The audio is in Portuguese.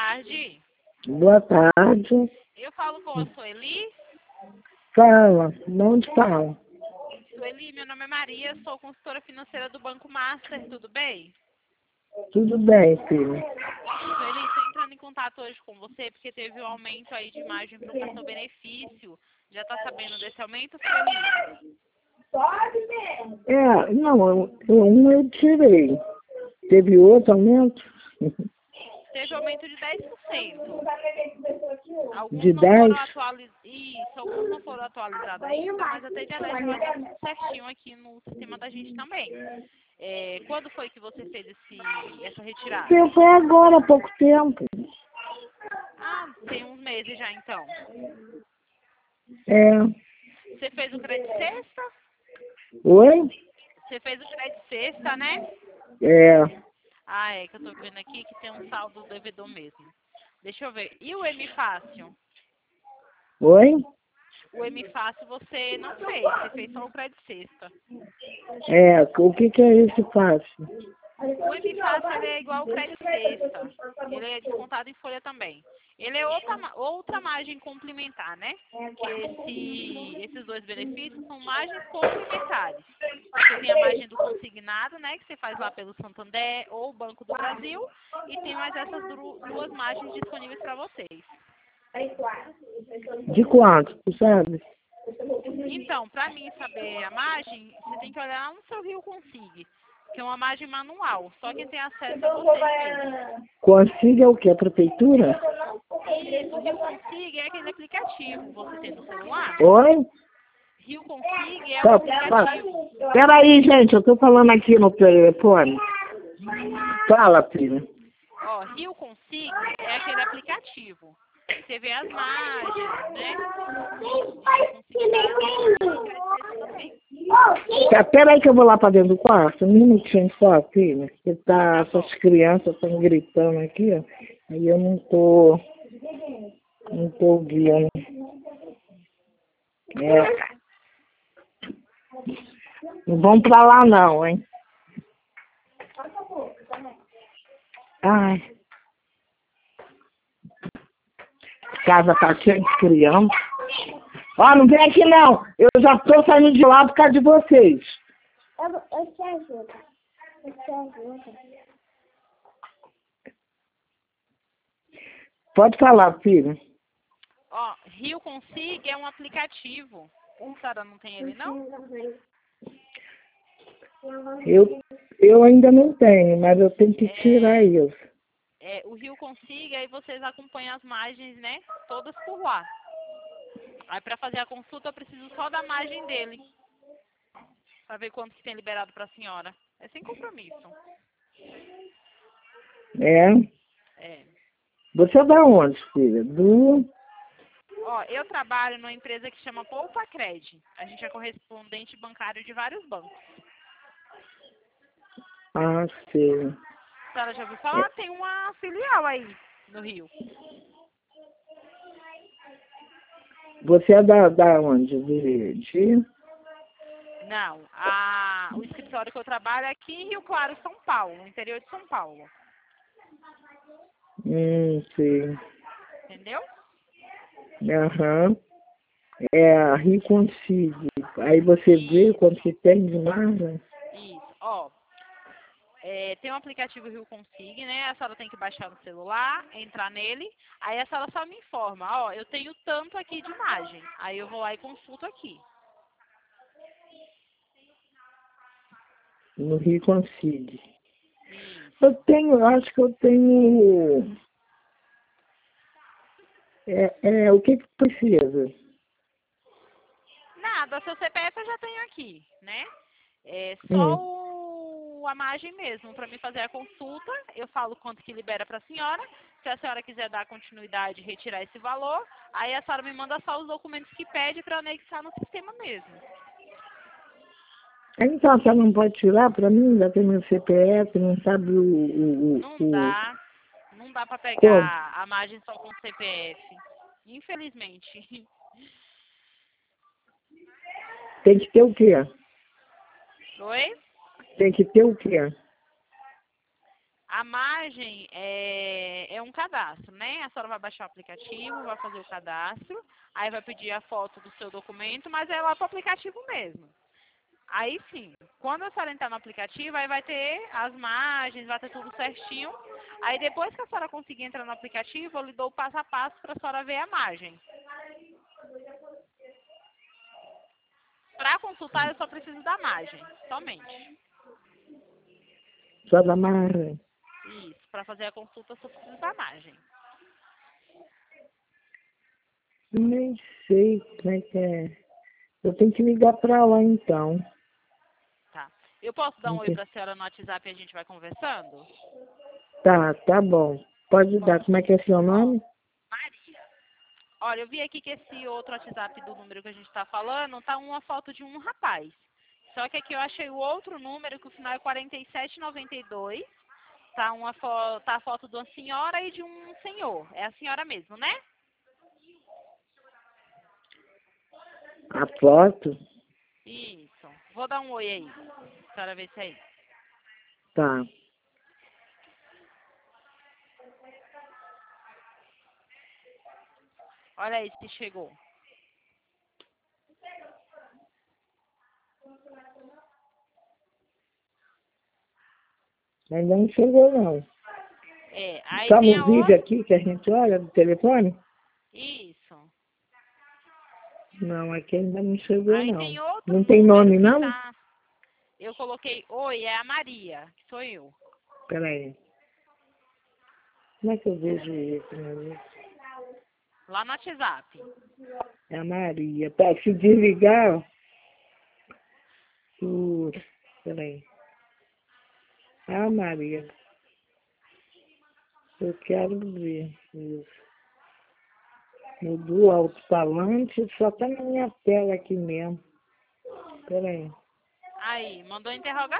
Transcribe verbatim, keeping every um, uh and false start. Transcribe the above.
tarde. Boa tarde. Eu falo com a Sueli. Fala, de onde fala? Sueli, meu nome é Maria, sou consultora financeira do Banco Master, tudo bem? Tudo bem, filha. Sueli, estou entrando em contato hoje com você porque teve um aumento aí de margem para o cartão benefício. Já está sabendo desse aumento, Sueli? É, não, eu, eu- um eu tirei. Teve outro aumento? Teve aumento de dez por cento. Alguns De não foram dez? atualizados. Isso, alguns não foram atualizados ainda, mas até dia dez vai estar tudo certinho aqui no sistema da gente também. É, quando foi que você fez esse, essa retirada? Eu foi agora, há pouco tempo. Ah, tem uns meses já então. É. Você fez o crédito sexta? Oi? Você fez o crédito sexta, né? É. Ah, é que eu tô vendo aqui que tem um saldo devedor mesmo. Deixa eu ver. E o M Fácil? Oi? O M Fácil você não fez, você fez só o crédito sexta. É, o que que é esse fácil? O M Fácil ele é igual ao crédito sexta. Ele é descontado em folha também. Ele é outra, ma- outra margem complementar, né? Que esse, esses dois benefícios são margens complementares. Você tem a margem do consignado, né? Que você faz lá pelo Santander ou Banco do Brasil. E tem mais essas dru- duas margens disponíveis para vocês. De quanto, tu sabe? Então, para mim saber a margem, você tem que olhar lá no seu Rio Consig, que é uma margem manual. Só quem tem acesso é vocês mesmos. Consiga o que? A prefeitura? Isso, Rio Consig é aquele aplicativo. Você tem no celular? Oi? Rio Consig é um Tá, tá. aplicativo. Peraí, gente, eu tô falando aqui no telefone. Fala, filha. Ó, Rio Consig é aquele aplicativo. Você vê as margens, né? De consignado também. Tá, peraí que eu vou lá pra dentro do quarto. Um minutinho só, filha. Porque tá, Tá bom. essas crianças estão gritando aqui, ó. Aí eu não tô... Não tô ouvindo. É. Não vão pra lá não, hein? Ai. Casa tá cheia de criança. Ó, não vem aqui não. Eu já tô saindo de lá por causa de vocês. Eu, eu te ajudo. Eu te ajudo. Pode falar, filha. Ó, Rio Consig é um aplicativo. A senhora não tem ele, não? Eu, eu ainda não tenho, mas eu tenho que tirar isso. É, o Rio Consig, aí vocês acompanham as margens, né? Todas por lá. Aí para fazer a consulta eu preciso só da margem dele. Para ver quanto que tem liberado para a senhora. É sem compromisso. É? É. Você é da onde, filha? Do... Ó, eu trabalho numa empresa que chama Poupa Cred. A gente é correspondente bancário de vários bancos. Ah, sei. A senhora já ouviu falar? Tem uma filial aí no Rio. Você é da, da onde? De, de... Não, a, o escritório que eu trabalho é aqui em Rio Claro, São Paulo, no interior de São Paulo. Hum, sei. Entendeu? Aham. É a Rio Consigo. Aí você vê quanto que tem de margem. Isso. Ó, é, tem um aplicativo Rio Consig, né? A senhora tem que baixar no celular, entrar nele. Aí a senhora só me informa, ó, eu tenho tanto aqui de margem. Aí eu vou lá e consulto aqui. No Rio Consigo. Isso. Eu tenho, eu acho que eu tenho... É, é, o que que precisa? Nada, seu C P F eu já tenho aqui, né? É só Hum. o, a margem mesmo, para mim fazer a consulta. Eu falo quanto que libera para a senhora. Se a senhora quiser dar continuidade e retirar esse valor, aí a senhora me manda só os documentos que pede para anexar no sistema mesmo. Então, você não pode tirar para mim? Já tem meu C P F, não sabe o... o, o, Não o... dá, não dá para Como? pegar a margem só com C P F. Infelizmente. Tem que ter o quê? Oi? Tem que ter o quê? a margem é, é um cadastro, né? A senhora vai baixar o aplicativo, vai fazer o cadastro, aí vai pedir a foto do seu documento, mas é lá para o aplicativo mesmo. Aí sim, quando a senhora entrar no aplicativo, aí vai ter as margens, vai ter tudo certinho. Aí depois que a senhora conseguir entrar no aplicativo, eu lhe dou o passo a passo para a senhora ver a margem. Para consultar, eu só preciso da margem, somente. Só da margem? Isso, para fazer a consulta, eu só preciso da margem. Nem sei como é que é. Eu tenho que ligar pra lá, então. Tá. Eu posso dar um oi Ok. para a senhora no WhatsApp e a gente vai conversando? Tá, tá bom. Pode dar. Como é que é seu nome? Maria. Olha, eu vi aqui que esse outro WhatsApp do número que a gente está falando tá uma foto de um rapaz. Só que aqui eu achei o outro número, que o final é quarenta e sete noventa e dois. Tá, uma fo tá a foto de uma senhora e de um senhor. É a senhora mesmo, né? A foto? Isso. Vou dar um oi aí. A senhora ver se é isso. Tá. Olha aí se chegou. Ainda não chegou, não. É, aí Tá tem no a vídeo outra. aqui que a gente olha do telefone? Isso. Não, aqui ainda não chegou, Aí não. tem outro Não tem número nome, que não? tá. Eu coloquei oi, é a Maria, que sou eu. Peraí. Como é que eu vejo isso, meu Deus? Lá no WhatsApp. É a Maria. Tá, se desligar, ó. Putz, peraí. É a Maria. Eu quero ver isso. No do alto-falante, só tá na minha tela aqui mesmo. Peraí. Aí, mandou interrogação.